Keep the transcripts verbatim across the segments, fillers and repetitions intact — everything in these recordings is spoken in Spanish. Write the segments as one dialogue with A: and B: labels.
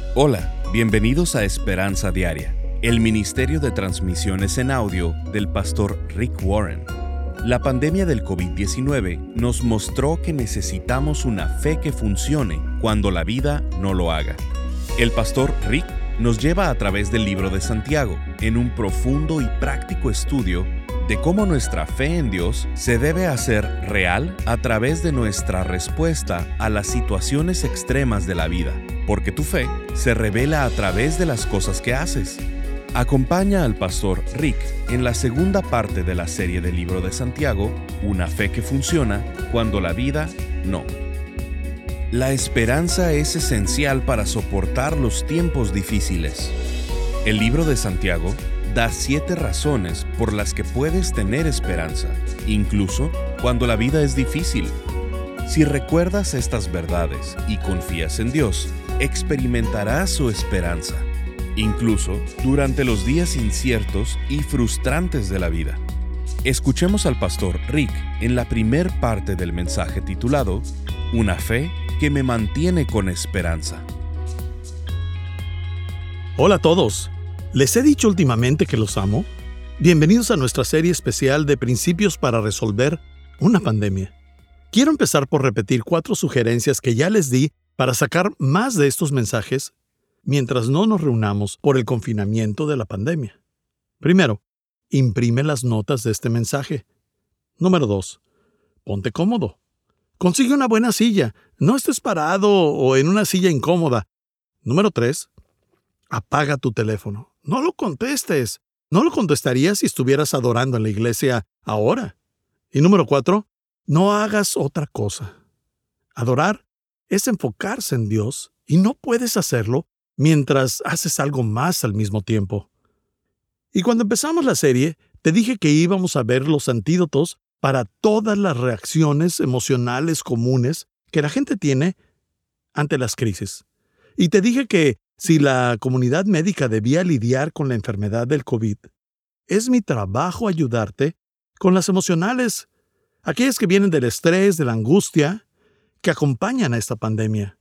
A: Hola, bienvenidos a Esperanza Diaria, el ministerio de transmisiones en audio del pastor Rick Warren. La pandemia del covid diecinueve nos mostró que necesitamos una fe que funcione cuando la vida no lo haga. El pastor Rick nos lleva a través del libro de Santiago en un profundo y práctico estudio de cómo nuestra fe en Dios se debe hacer real a través de nuestra respuesta a las situaciones extremas de la vida, porque tu fe se revela a través de las cosas que haces. Acompaña al pastor Rick en la segunda parte de la serie del libro de Santiago, Una fe que funciona cuando la vida no. La esperanza es esencial para soportar los tiempos difíciles. El libro de Santiago da siete razones por las que puedes tener esperanza, incluso cuando la vida es difícil. Si recuerdas estas verdades y confías en Dios, experimentarás su esperanza, incluso durante los días inciertos y frustrantes de la vida. Escuchemos al pastor Rick en la primer parte del mensaje titulado Una fe que me mantiene con esperanza.
B: Hola a todos. ¿Les he dicho últimamente que los amo? Bienvenidos a nuestra serie especial de Principios para resolver una pandemia. Quiero empezar por repetir cuatro sugerencias que ya les di para sacar más de estos mensajes mientras no nos reunamos por el confinamiento de la pandemia. Primero, imprime las notas de este mensaje. Número dos, ponte cómodo. Consigue una buena silla. No estés parado o en una silla incómoda. Número tres, apaga tu teléfono. No lo contestes. No lo contestarías si estuvieras adorando en la iglesia ahora. Y número cuatro, no hagas otra cosa. Adorar es enfocarse en Dios y no puedes hacerlo mientras haces algo más al mismo tiempo. Y cuando empezamos la serie, te dije que íbamos a ver los antídotos para todas las reacciones emocionales comunes que la gente tiene ante las crisis. Y te dije que si la comunidad médica debía lidiar con la enfermedad del COVID, es mi trabajo ayudarte con las emocionales, aquellas que vienen del estrés, de la angustia, que acompañan a esta pandemia.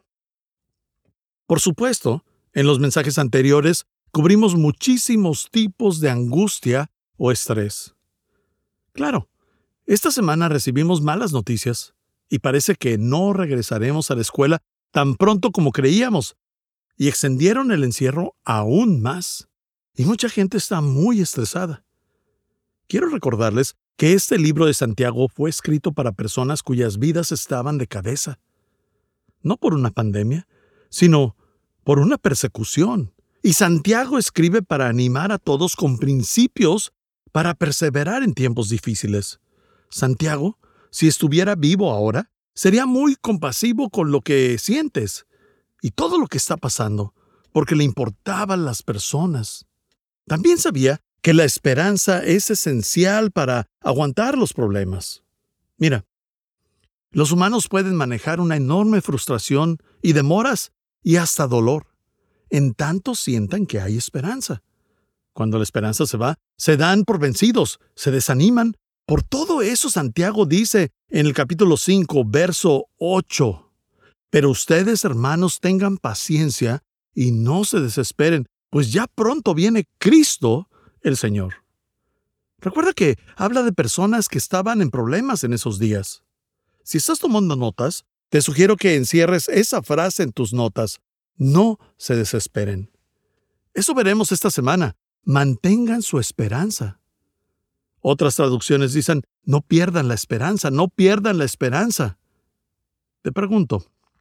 B: Por supuesto, en los mensajes anteriores cubrimos muchísimos tipos de angustia o estrés. Claro, esta semana recibimos malas noticias y parece que no regresaremos a la escuela tan pronto como creíamos, y extendieron el encierro aún más, y mucha gente está muy estresada. Quiero recordarles que este libro de Santiago fue escrito para personas cuyas vidas estaban de cabeza, no por una pandemia, sino por una persecución. Y Santiago escribe para animar a todos con principios para perseverar en tiempos difíciles. Santiago, si estuviera vivo ahora, sería muy compasivo con lo que sientes y todo lo que está pasando, porque le importaban las personas. También sabía que la esperanza es esencial para aguantar los problemas. Mira, los humanos pueden manejar una enorme frustración y demoras y hasta dolor, en tanto sientan que hay esperanza. Cuando la esperanza se va, se dan por vencidos, se desaniman. Por todo eso Santiago dice en el capítulo cinco, verso ocho, pero ustedes, hermanos, tengan paciencia y no se desesperen, pues ya pronto viene Cristo el Señor. Recuerda que habla de personas que estaban en problemas en esos días. Si estás tomando notas, te sugiero que encierres esa frase en tus notas. No se desesperen. Eso veremos esta semana. Mantengan su esperanza. Otras traducciones dicen, no pierdan la esperanza, no pierdan la esperanza. Te pregunto,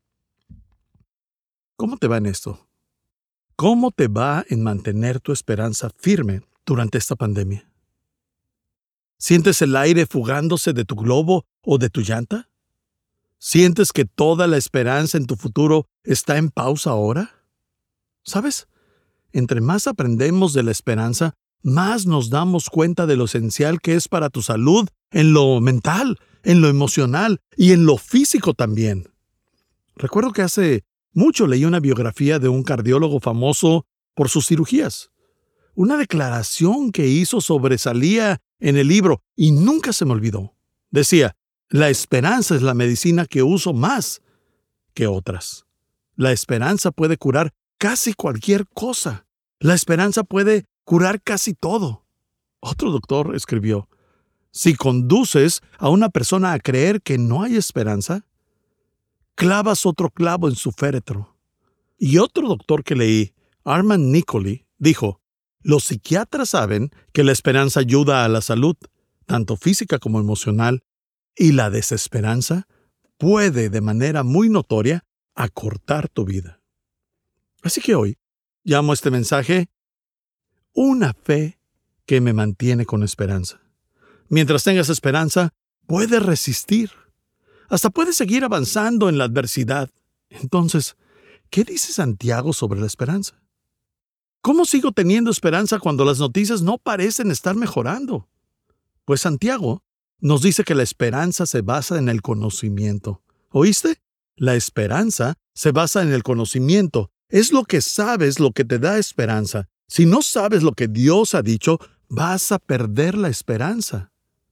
B: ¿cómo te va en esto? ¿Cómo te va en mantener tu esperanza firme durante esta pandemia? ¿Sientes el aire fugándose de tu globo o de tu llanta? ¿Sientes que toda la esperanza en tu futuro está en pausa ahora? ¿Sabes? Entre más aprendemos de la esperanza, más nos damos cuenta de lo esencial que es para tu salud en lo mental, en lo emocional y en lo físico también. Recuerdo que hace mucho leí una biografía de un cardiólogo famoso por sus cirugías. Una declaración que hizo sobresalía en el libro y nunca se me olvidó. Decía, la esperanza es la medicina que uso más que otras. La esperanza puede curar casi cualquier cosa. La esperanza puede curar casi todo. Otro doctor escribió, si conduces a una persona a creer que no hay esperanza, clavas otro clavo en su féretro. Y otro doctor que leí, Armand Nicoli, dijo, los psiquiatras saben que la esperanza ayuda a la salud, tanto física como emocional, y la desesperanza puede, de manera muy notoria, acortar tu vida. Así que hoy llamo a este mensaje una fe que me mantiene con esperanza. Mientras tengas esperanza, puedes resistir. Hasta puedes seguir avanzando en la adversidad. Entonces, ¿qué dice Santiago sobre la esperanza? ¿Cómo sigo teniendo esperanza cuando las noticias no parecen estar mejorando? Pues Santiago nos dice que la esperanza se basa en el conocimiento. ¿Oíste? La esperanza se basa en el conocimiento. Es lo que sabes lo que te da esperanza. Si no sabes lo que Dios ha dicho, vas a perder la esperanza.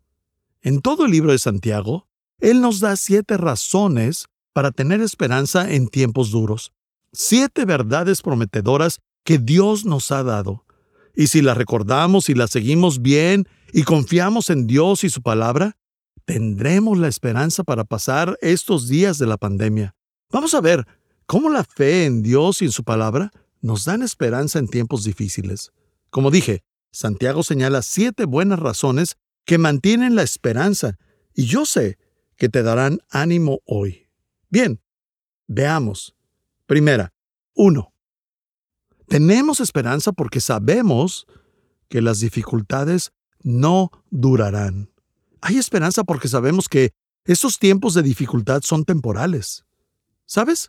B: En todo el libro de Santiago, Él nos da siete razones para tener esperanza en tiempos duros. Siete verdades prometedoras que Dios nos ha dado. Y si las recordamos y las seguimos bien y confiamos en Dios y su palabra, tendremos la esperanza para pasar estos días de la pandemia. Vamos a ver cómo la fe en Dios y en su palabra nos dan esperanza en tiempos difíciles. Como dije, Santiago señala siete buenas razones que mantienen la esperanza, y yo sé que te darán ánimo hoy. Bien, veamos. Primera, uno. Tenemos esperanza porque sabemos que las dificultades no durarán. Hay esperanza porque sabemos que esos tiempos de dificultad son temporales. ¿Sabes?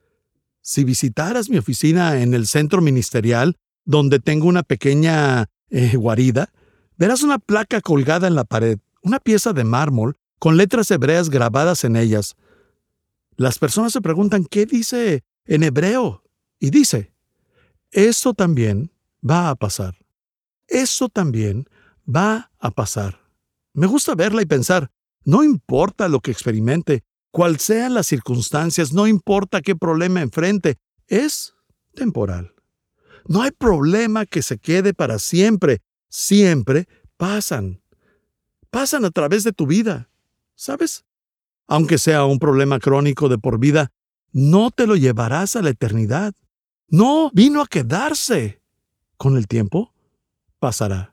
B: Si visitaras mi oficina en el centro ministerial, donde tengo una pequeña eh, guarida, verás una placa colgada en la pared, una pieza de mármol con letras hebreas grabadas en ellas. Las personas se preguntan qué dice en hebreo y dice, eso también va a pasar. Eso también va a pasar. Me gusta verla y pensar, no importa lo que experimente, cuál sean las circunstancias, no importa qué problema enfrente, es temporal. No hay problema que se quede para siempre. Siempre pasan. Pasan a través de tu vida. ¿Sabes? Aunque sea un problema crónico de por vida, no te lo llevarás a la eternidad. No vino a quedarse. Con el tiempo, pasará.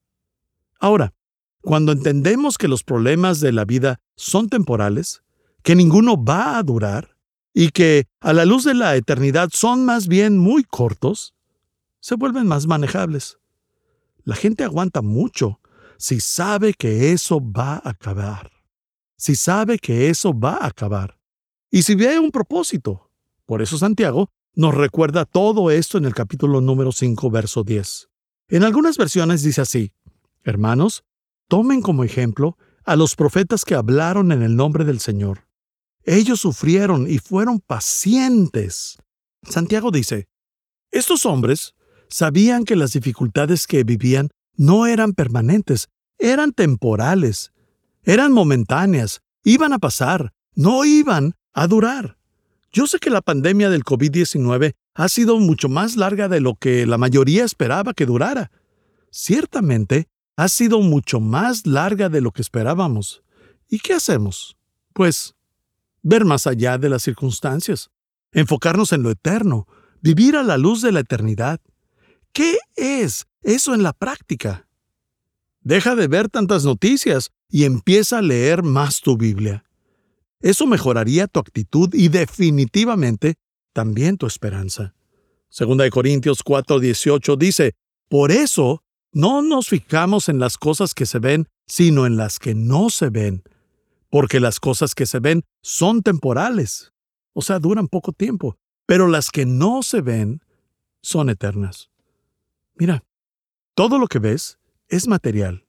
B: Ahora, cuando entendemos que los problemas de la vida son temporales, que ninguno va a durar y que a la luz de la eternidad son más bien muy cortos, se vuelven más manejables. La gente aguanta mucho si sabe que eso va a acabar. Si sabe que eso va a acabar. Y si ve un propósito. Por eso Santiago nos recuerda todo esto en el capítulo número cinco, verso diez. En algunas versiones dice así, hermanos, tomen como ejemplo a los profetas que hablaron en el nombre del Señor. Ellos sufrieron y fueron pacientes. Santiago dice, estos hombres sabían que las dificultades que vivían no eran permanentes, eran temporales, eran momentáneas, iban a pasar, no iban a durar. Yo sé que la pandemia del covid diecinueve ha sido mucho más larga de lo que la mayoría esperaba que durara. Ciertamente, ha sido mucho más larga de lo que esperábamos. ¿Y qué hacemos? Pues, ver más allá de las circunstancias, enfocarnos en lo eterno, vivir a la luz de la eternidad. ¿Qué es eso en la práctica? Deja de ver tantas noticias y empieza a leer más tu Biblia. Eso mejoraría tu actitud y definitivamente también tu esperanza. Segunda de Corintios cuatro dieciocho dice, por eso no nos fijamos en las cosas que se ven, sino en las que no se ven, porque las cosas que se ven son temporales, o sea, duran poco tiempo, pero las que no se ven son eternas. Mira, todo lo que ves es material.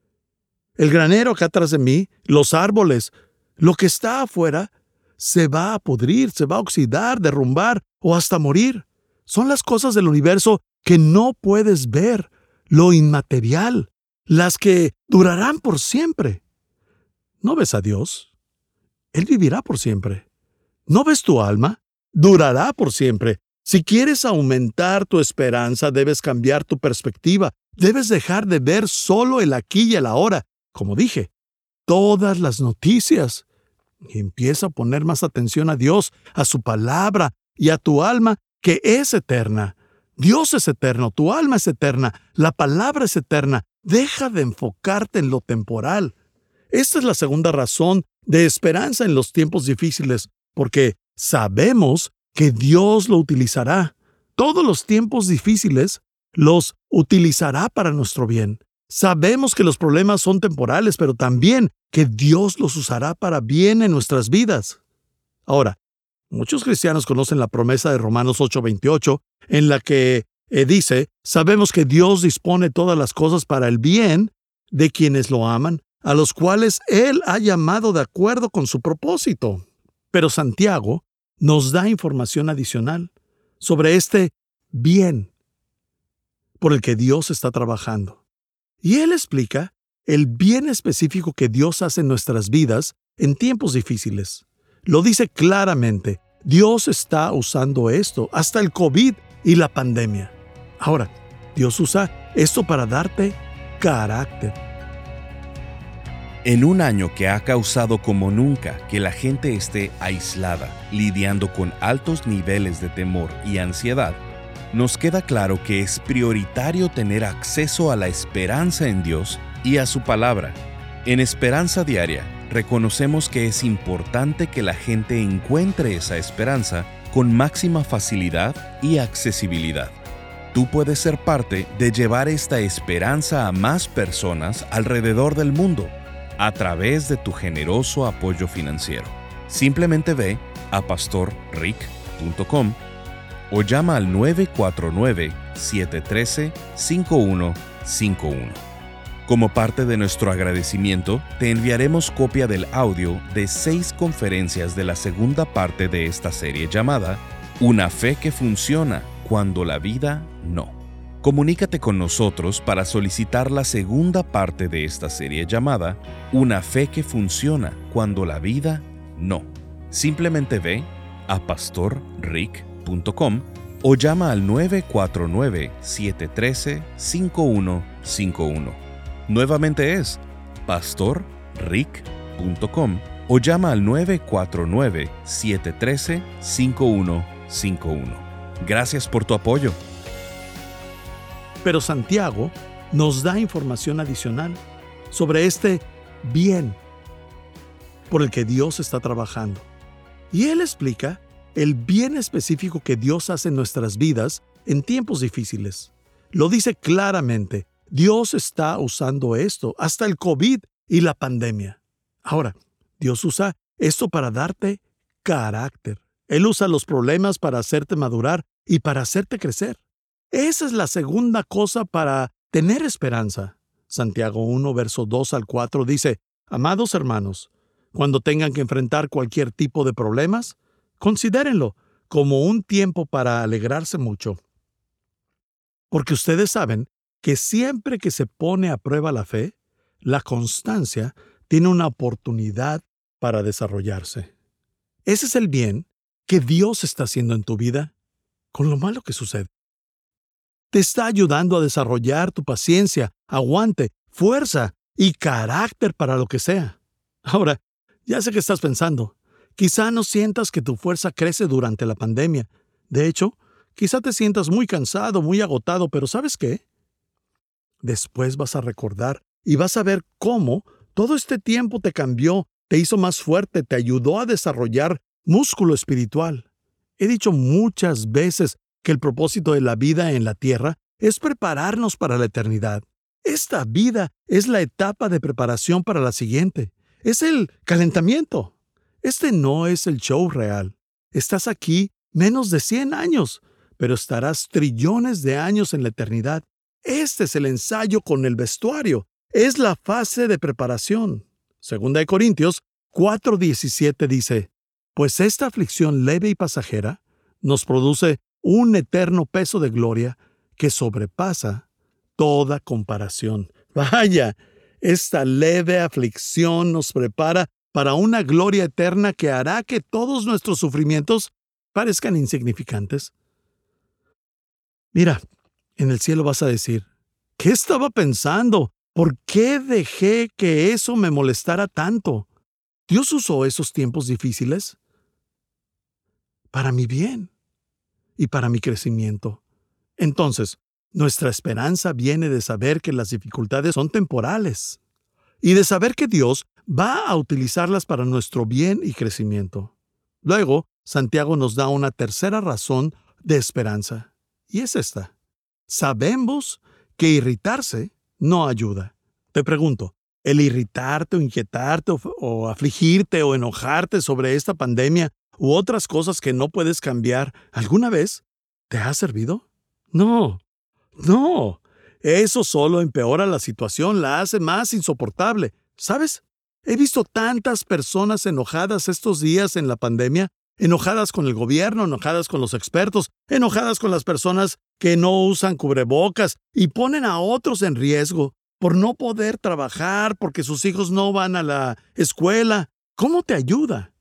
B: El granero acá atrás de mí, los árboles, lo que está afuera, se va a pudrir, se va a oxidar, derrumbar o hasta morir. Son las cosas del universo que no puedes ver, lo inmaterial, las que durarán por siempre. ¿No ves a Dios? Él vivirá por siempre. ¿No ves tu alma? Durará por siempre. Si quieres aumentar tu esperanza, debes cambiar tu perspectiva. Debes dejar de ver solo el aquí y el ahora. Como dije, todas las noticias. Y empieza a poner más atención a Dios, a su palabra y a tu alma, que es eterna. Dios es eterno, tu alma es eterna, la palabra es eterna. Deja de enfocarte en lo temporal. Esta es la segunda razón de esperanza en los tiempos difíciles, porque sabemos que Dios lo utilizará. Todos los tiempos difíciles los utilizará para nuestro bien. Sabemos que los problemas son temporales, pero también que Dios los usará para bien en nuestras vidas. Ahora, muchos cristianos conocen la promesa de Romanos ocho veintiocho, en la que eh, dice, sabemos que Dios dispone todas las cosas para el bien de quienes lo aman, a los cuales Él ha llamado de acuerdo con su propósito. Pero Santiago nos da información adicional sobre este bien por el que Dios está trabajando. Y Él explica el bien específico que Dios hace en nuestras vidas en tiempos difíciles. Lo dice claramente. Dios está usando esto, hasta el COVID y la pandemia. Ahora, Dios usa esto para darte carácter.
A: En un año que ha causado como nunca que la gente esté aislada, lidiando con altos niveles de temor y ansiedad, nos queda claro que es prioritario tener acceso a la esperanza en Dios y a su palabra. En Esperanza Diaria, reconocemos que es importante que la gente encuentre esa esperanza con máxima facilidad y accesibilidad. Tú puedes ser parte de llevar esta esperanza a más personas alrededor del mundo a través de tu generoso apoyo financiero. Simplemente ve a pastor rick punto com o llama al nueve cuatro nueve, siete uno tres, cinco uno cinco uno. Como parte de nuestro agradecimiento, te enviaremos copia del audio de seis conferencias de la segunda parte de esta serie llamada Una fe que funciona cuando la vida no. Comunícate con nosotros para solicitar la segunda parte de esta serie llamada Una fe que funciona cuando la vida no. Simplemente ve a pastor rick punto com o llama al nueve cuatro nueve, siete uno tres, cinco uno cinco uno. Nuevamente es pastor rick punto com o llama al nueve cuatro nueve, siete uno tres, cinco uno cinco uno. Gracias por tu apoyo.
B: Pero Santiago nos da información adicional sobre este bien por el que Dios está trabajando. Y Él explica el bien específico que Dios hace en nuestras vidas en tiempos difíciles. Lo dice claramente. Dios está usando esto, hasta el COVID y la pandemia. Ahora, Dios usa esto para darte carácter. Él usa los problemas para hacerte madurar y para hacerte crecer. Esa es la segunda cosa para tener esperanza. Santiago uno, verso dos al cuatro dice, amados hermanos, cuando tengan que enfrentar cualquier tipo de problemas, considérenlo como un tiempo para alegrarse mucho. Porque ustedes saben que siempre que se pone a prueba la fe, la constancia tiene una oportunidad para desarrollarse. Ese es el bien que Dios está haciendo en tu vida con lo malo que sucede. Te está ayudando a desarrollar tu paciencia, aguante, fuerza y carácter para lo que sea. Ahora, ya sé que estás pensando, quizá no sientas que tu fuerza crece durante la pandemia. De hecho, quizá te sientas muy cansado, muy agotado, pero ¿sabes qué? Después vas a recordar y vas a ver cómo todo este tiempo te cambió, te hizo más fuerte, te ayudó a desarrollar músculo espiritual. He dicho muchas veces que el propósito de la vida en la tierra es prepararnos para la eternidad. Esta vida es la etapa de preparación para la siguiente. Es el calentamiento. Este no es el show real. Estás aquí menos de cien años, pero estarás trillones de años en la eternidad. Este es el ensayo con el vestuario. Es la fase de preparación. Segunda de Corintios cuatro diecisiete dice, pues esta aflicción leve y pasajera nos produce un eterno peso de gloria que sobrepasa toda comparación. Vaya, esta leve aflicción nos prepara para una gloria eterna que hará que todos nuestros sufrimientos parezcan insignificantes. Mira, en el cielo vas a decir, ¿qué estaba pensando? ¿Por qué dejé que eso me molestara tanto? Dios usó esos tiempos difíciles para mi bien y para mi crecimiento. Entonces, nuestra esperanza viene de saber que las dificultades son temporales y de saber que Dios va a utilizarlas para nuestro bien y crecimiento. Luego, Santiago nos da una tercera razón de esperanza, y es esta. Sabemos que irritarse no ayuda. Te pregunto, ¿el irritarte o inquietarte o, o afligirte o enojarte sobre esta pandemia u otras cosas que no puedes cambiar alguna vez te ha servido? No, no. Eso solo empeora la situación, la hace más insoportable. ¿Sabes? He visto tantas personas enojadas estos días en la pandemia, enojadas con el gobierno, enojadas con los expertos, enojadas con las personas que no usan cubrebocas y ponen a otros en riesgo por no poder trabajar, porque sus hijos no van a la escuela. ¿Cómo te ayuda?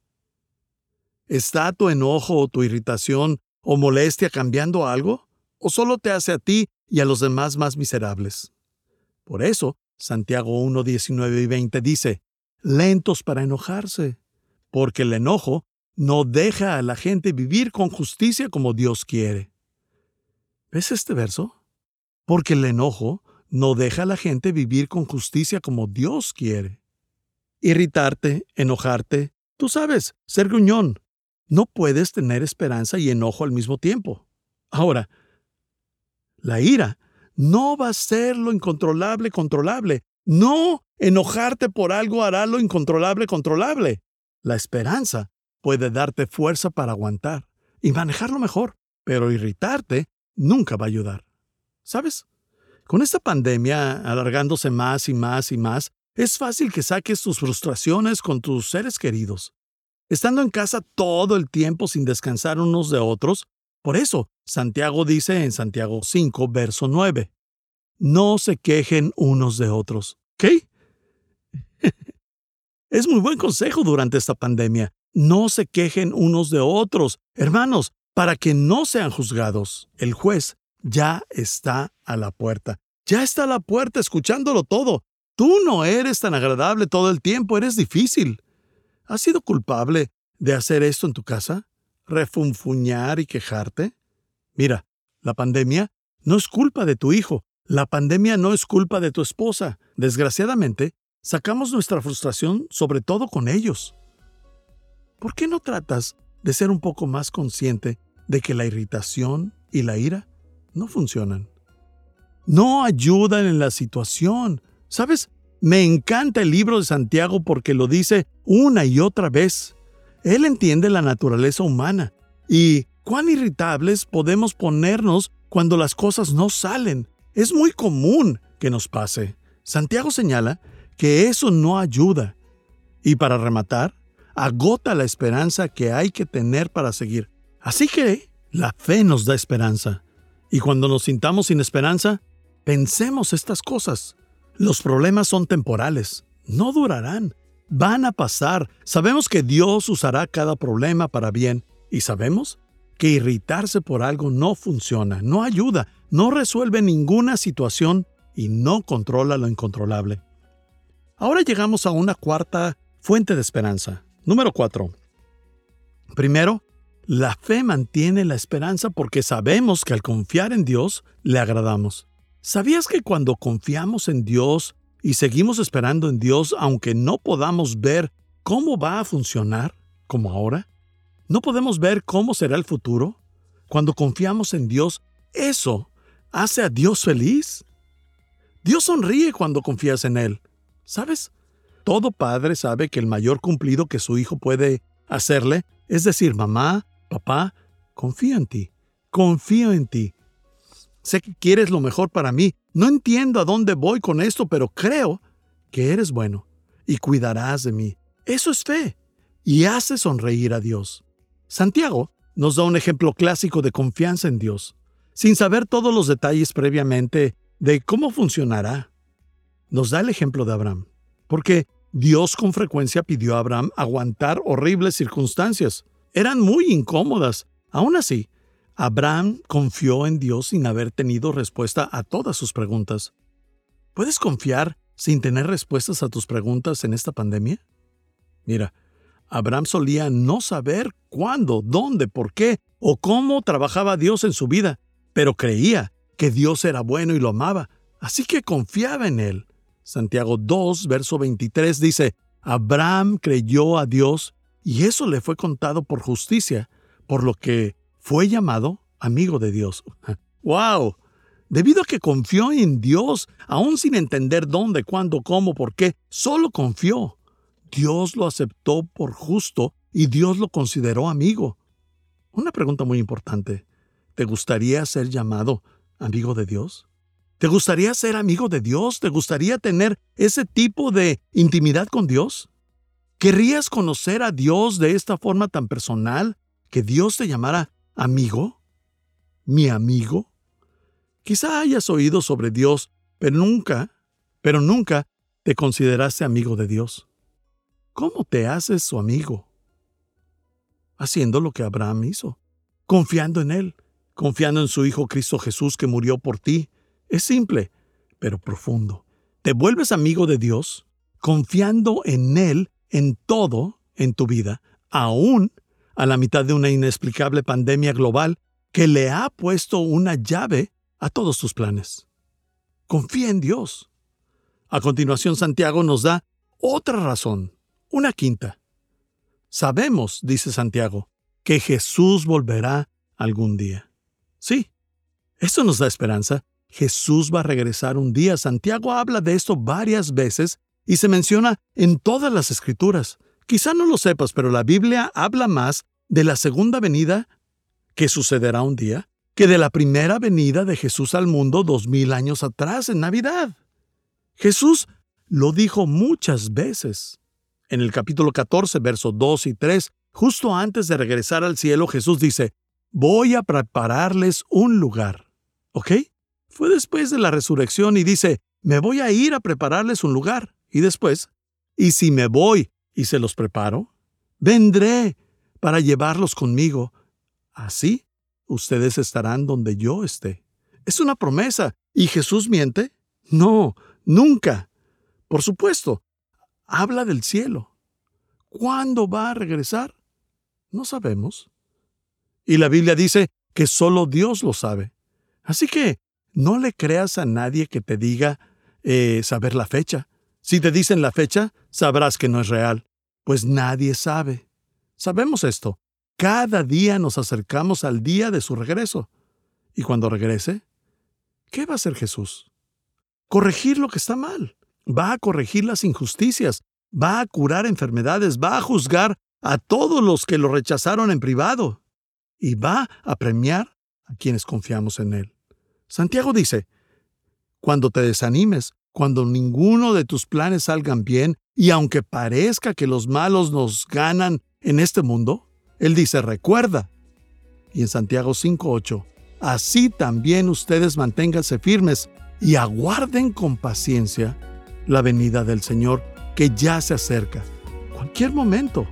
B: ¿Está tu enojo o tu irritación o molestia cambiando algo? ¿O solo te hace a ti y a los demás más miserables? Por eso, Santiago uno, diecinueve y veinte dice, lentos para enojarse, porque el enojo no deja a la gente vivir con justicia como Dios quiere. ¿Ves este verso? Porque el enojo no deja a la gente vivir con justicia como Dios quiere. Irritarte, enojarte, tú sabes, ser gruñón. No puedes tener esperanza y enojo al mismo tiempo. Ahora, la ira no va a ser lo incontrolable controlable. No, enojarte por algo hará lo incontrolable controlable. La esperanza puede darte fuerza para aguantar y manejarlo mejor, pero irritarte nunca va a ayudar. ¿Sabes? Con esta pandemia alargándose más y más y más, es fácil que saques tus frustraciones con tus seres queridos. Estando en casa todo el tiempo sin descansar unos de otros, por eso Santiago dice en Santiago cinco, verso nueve, no se quejen unos de otros. ¿Qué? Es muy buen consejo durante esta pandemia. No se quejen unos de otros, hermanos, para que no sean juzgados. El juez ya está a la puerta. Ya está a la puerta escuchándolo todo. Tú no eres tan agradable todo el tiempo, eres difícil. ¿Has sido culpable de hacer esto en tu casa? ¿Refunfuñar y quejarte? Mira, la pandemia no es culpa de tu hijo. La pandemia no es culpa de tu esposa. Desgraciadamente, sacamos nuestra frustración sobre todo con ellos. ¿Por qué no tratas de ser un poco más consciente de que la irritación y la ira no funcionan? No ayudan en la situación. ¿Sabes? Me encanta el libro de Santiago porque lo dice una y otra vez. Él entiende la naturaleza humana y cuán irritables podemos ponernos cuando las cosas no salen. Es muy común que nos pase. Santiago señala que eso no ayuda. Y para rematar, agota la esperanza que hay que tener para seguir. Así que la fe nos da esperanza. Y cuando nos sintamos sin esperanza, pensemos estas cosas. Los problemas son temporales, no durarán, van a pasar. Sabemos que Dios usará cada problema para bien y sabemos que irritarse por algo no funciona, no ayuda, no resuelve ninguna situación y no controla lo incontrolable. Ahora llegamos a una cuarta fuente de esperanza. Número cuatro. Primero, la fe mantiene la esperanza porque sabemos que al confiar en Dios, le agradamos. ¿Sabías que cuando confiamos en Dios y seguimos esperando en Dios, aunque no podamos ver cómo va a funcionar, como ahora? ¿No podemos ver cómo será el futuro? Cuando confiamos en Dios, ¿eso hace a Dios feliz? Dios sonríe cuando confías en Él. ¿Sabes? Todo padre sabe que el mayor cumplido que su hijo puede hacerle es decir, mamá, papá, confío en ti, confío en ti. Sé que quieres lo mejor para mí. No entiendo a dónde voy con esto, pero creo que eres bueno y cuidarás de mí. Eso es fe y hace sonreír a Dios. Santiago nos da un ejemplo clásico de confianza en Dios, sin saber todos los detalles previamente de cómo funcionará. Nos da el ejemplo de Abraham, porque Dios con frecuencia pidió a Abraham aguantar horribles circunstancias. Eran muy incómodas. Aún así, Abraham confió en Dios sin haber tenido respuesta a todas sus preguntas. ¿Puedes confiar sin tener respuestas a tus preguntas en esta pandemia? Mira, Abraham solía no saber cuándo, dónde, por qué o cómo trabajaba Dios en su vida, pero creía que Dios era bueno y lo amaba, así que confiaba en él. Santiago dos, verso veintitrés dice, Abraham creyó a Dios y eso le fue contado por justicia, por lo que fue llamado amigo de Dios. ¡Wow! Debido a que confió en Dios, aún sin entender dónde, cuándo, cómo, por qué, solo confió. Dios lo aceptó por justo y Dios lo consideró amigo. Una pregunta muy importante. ¿Te gustaría ser llamado amigo de Dios? ¿Te gustaría ser amigo de Dios? ¿Te gustaría tener ese tipo de intimidad con Dios? ¿Querrías conocer a Dios de esta forma tan personal que Dios te llamara amigo? ¿Mi amigo? Quizá hayas oído sobre Dios, pero nunca, pero nunca te consideraste amigo de Dios. ¿Cómo te haces su amigo? Haciendo lo que Abraham hizo, confiando en Él, confiando en su Hijo Cristo Jesús que murió por ti. Es simple, pero profundo. Te vuelves amigo de Dios, confiando en Él en todo en tu vida, aún a la mitad de una inexplicable pandemia global que le ha puesto una llave a todos tus planes. Confía en Dios. A continuación, Santiago nos da otra razón, una quinta. Sabemos, dice Santiago, que Jesús volverá algún día. Sí, esto nos da esperanza. Jesús va a regresar un día. Santiago habla de esto varias veces y se menciona en todas las Escrituras. Quizá no lo sepas, pero la Biblia habla más de la segunda venida que sucederá un día que de la primera venida de Jesús al mundo dos mil años atrás en Navidad. Jesús lo dijo muchas veces. En el capítulo catorce, versos dos y tres, justo antes de regresar al cielo, Jesús dice, voy a prepararles un lugar. ¿Ok? Fue después de la resurrección y dice, me voy a ir a prepararles un lugar. Y después, y si me voy y se los preparo, vendré para llevarlos conmigo. Así, ustedes estarán donde yo esté. Es una promesa. ¿Y Jesús miente? No, nunca. Por supuesto, habla del cielo. ¿Cuándo va a regresar? No sabemos. Y la Biblia dice que solo Dios lo sabe. Así que no le creas a nadie que te diga eh, saber la fecha. Si te dicen la fecha, sabrás que no es real, pues nadie sabe. Sabemos esto. Cada día nos acercamos al día de su regreso. Y cuando regrese, ¿qué va a hacer Jesús? Corregir lo que está mal. Va a corregir las injusticias. Va a curar enfermedades. Va a juzgar a todos los que lo rechazaron en privado. Y va a premiar a quienes confiamos en Él. Santiago dice, cuando te desanimes, cuando ninguno de tus planes salgan bien, y aunque parezca que los malos nos ganan en este mundo, Él dice, recuerda. Y en Santiago cinco ocho, así también ustedes manténganse firmes y aguarden con paciencia la venida del Señor, que ya se acerca, cualquier momento.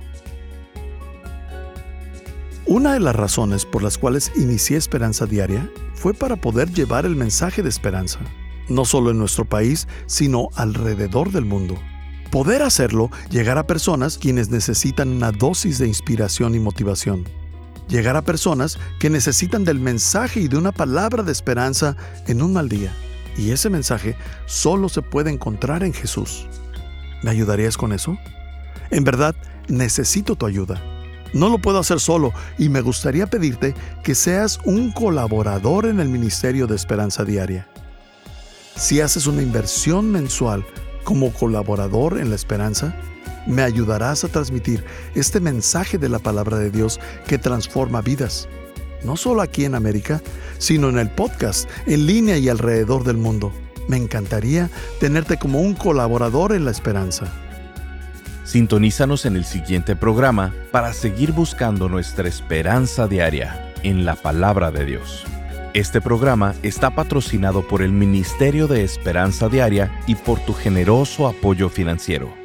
B: Una de las razones por las cuales inicié Esperanza Diaria fue para poder llevar el mensaje de esperanza, no solo en nuestro país, sino alrededor del mundo. Poder hacerlo, llegar a personas quienes necesitan una dosis de inspiración y motivación. Llegar a personas que necesitan del mensaje y de una palabra de esperanza en un mal día. Y ese mensaje solo se puede encontrar en Jesús. ¿Me ayudarías con eso? En verdad, necesito tu ayuda. No lo puedo hacer solo y me gustaría pedirte que seas un colaborador en el Ministerio de Esperanza Diaria. Si haces una inversión mensual como colaborador en la esperanza, me ayudarás a transmitir este mensaje de la palabra de Dios que transforma vidas, no solo aquí en América, sino en el podcast, en línea y alrededor del mundo. Me encantaría tenerte como un colaborador en la esperanza.
A: Sintonízanos en el siguiente programa para seguir buscando nuestra esperanza diaria en la palabra de Dios. Este programa está patrocinado por el Ministerio de Esperanza Diaria y por tu generoso apoyo financiero.